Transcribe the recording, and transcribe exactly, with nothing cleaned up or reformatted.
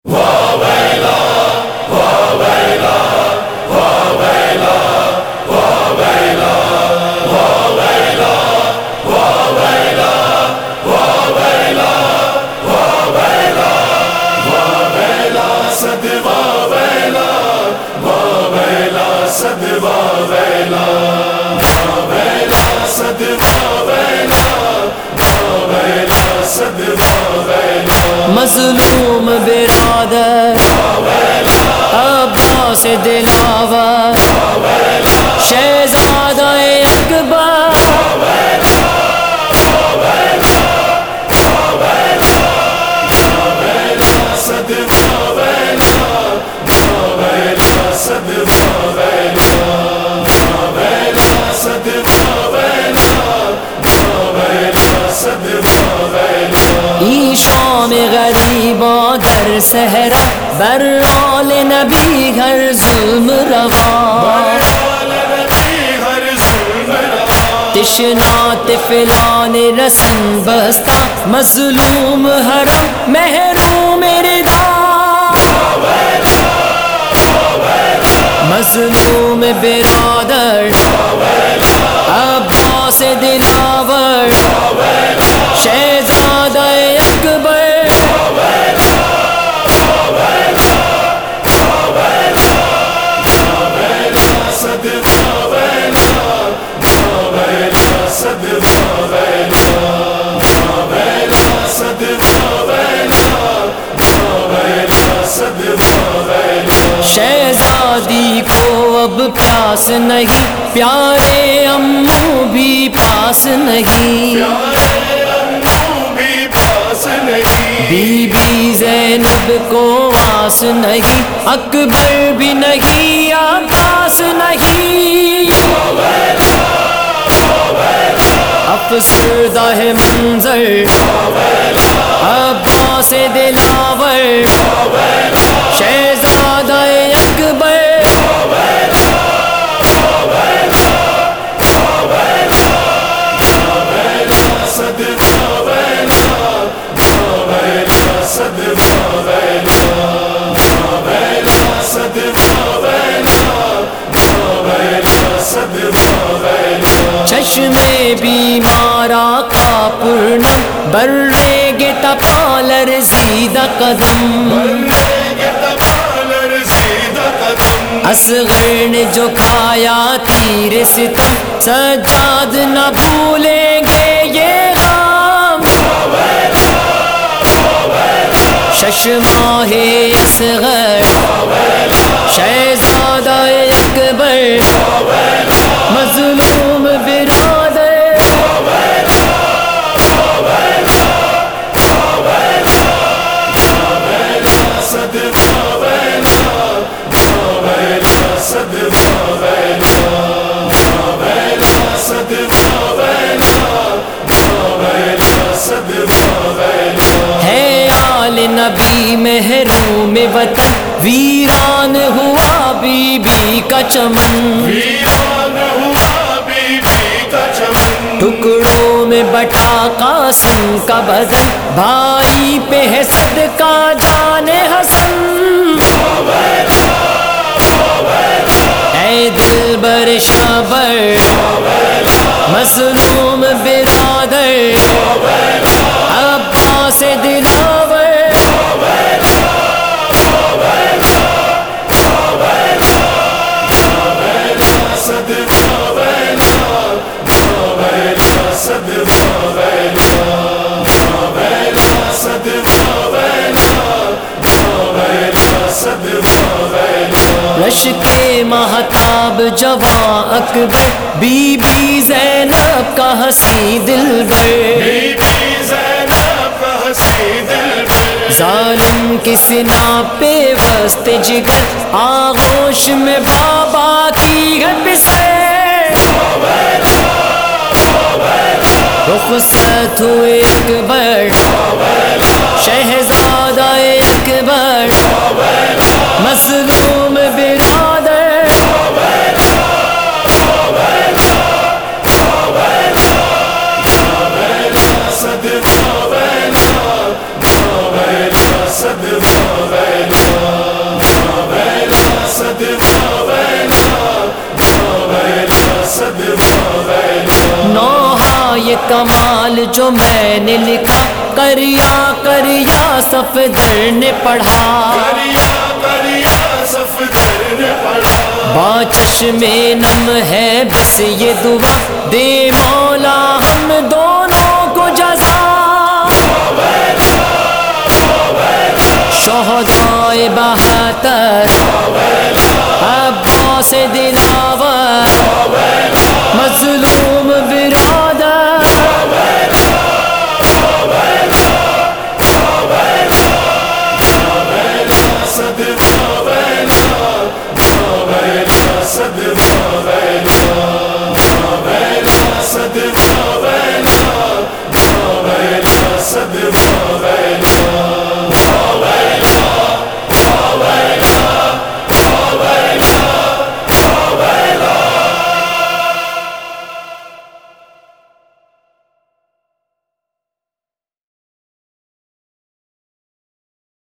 مظلوم برادر عباس دلاور شہزادہ اکبر شام غریباں در صحرا برال نبی ہر ظلم روا تشنا طفلان رسن بستا مظلوم حرم محروم رضا مظلوم برادر عباس دلاور شہزادہ اکبر شہزادی کو اب پیاس نہیں، پیارے امو بھی پاس نہیں، بی بی زینب کو آس نہیں، اکبر بھی نہیں، عباس نہیں، افسردہ ہے منظر عباس دلاور شہزادہ اکبر چشم بیمارا کا پورنم برے گے تپالر زیدہ قدم اصغر نے جو کھایا تیر ستم سجاد نہ بھولیں گے یہ غم شش ماہ اصغر شہزادہ اکبر مظلوم برادر ہے آل نبی محروم وطن ویران ہوا بی بی کا چمن ٹکڑوں میں بٹا قاسم کا بدن بھائی پہ ہے صدقہ جان حسن اے دلبر شابر مظلوم برادر عباس دلاور رش کے مہتاب جواں اکبر بی بی زینب کا ہنسی دلبر ظالم کی سنا پہ وسط جگر آغوش میں بابا کی ہے پسرے رخصت ہوئے اکبر شہزادہ اکبر مظلوم برادر صدق یہ کمال جو میں نے لکھا کریا کریا صفدر نے پڑھا با چشم نم ہے بس یہ دعا دے مولا ہم دونوں کو جزا شہدائے بہتر عباس دلا